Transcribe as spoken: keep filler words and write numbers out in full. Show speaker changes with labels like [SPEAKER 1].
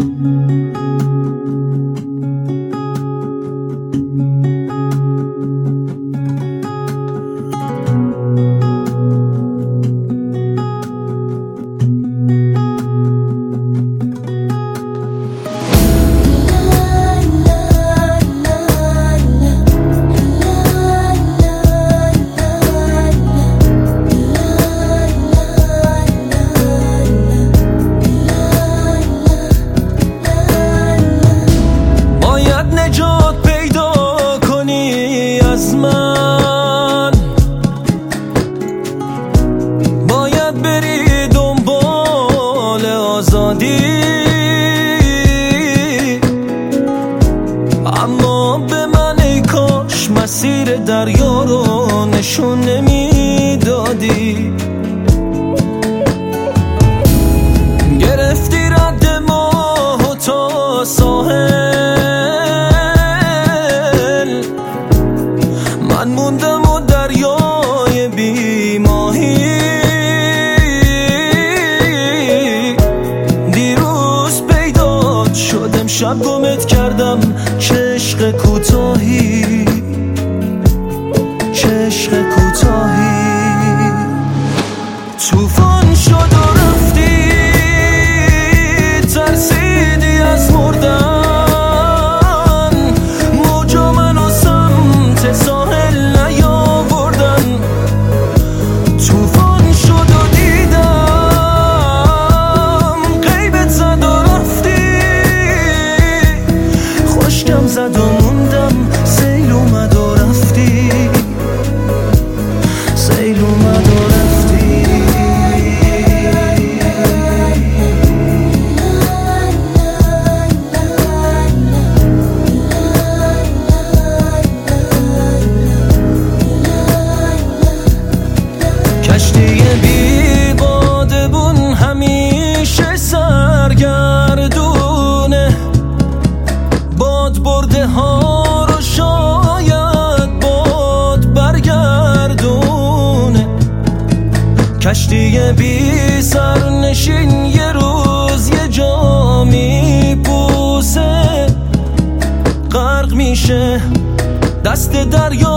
[SPEAKER 1] اما به من ای کاش مسیر دریا رو نشون نمیدادی. گرفتی رد ماهو تا ساحل، من موندم و دریای بی ماهی. دیروز پیدات شدم، شب گمت کردم، چه عشق کوتاهی، چه عشق کوتاهی. طوفان شد و رفتی، ترسیدی از مردن، موجا منو سمت ساحل نیاوردن. طوفان شد و دیدم غیبت زد و رفتی، خشکم زد و موندم، سیل اومد و رفتی، سیل اومد و رفتی. کشتی بی بادبون همیشه سرگردونه، باد برده ها رو شاید باد برگردونه. کشتی بی سرنشین یه روز یه جا میپوسه، غرق میشه دست دریا